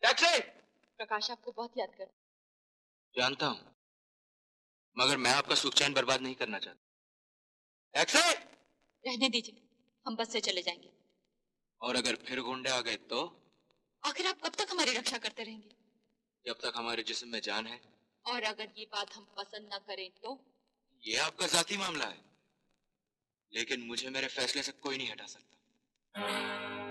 Taxi! प्रकाश आपको बहुत याद करता। जानता हूँ, मगर मैं आपका सुख चैन बर्बाद नहीं करना चाहता। टैक्सी! रहने दीजिए, हम बस से चले जाएंगे। और अगर फिर गुंडे आ गए तो? आखिर आप कब तक हमारी रक्षा करते रहेंगे? जब तक हमारे जिस्म में जान है। और अगर ये बात हम पसंद न करें तो? ये आपका जाती मामला है, लेकिन मुझे मेरे फैसले से कोई नहीं हटा सकता।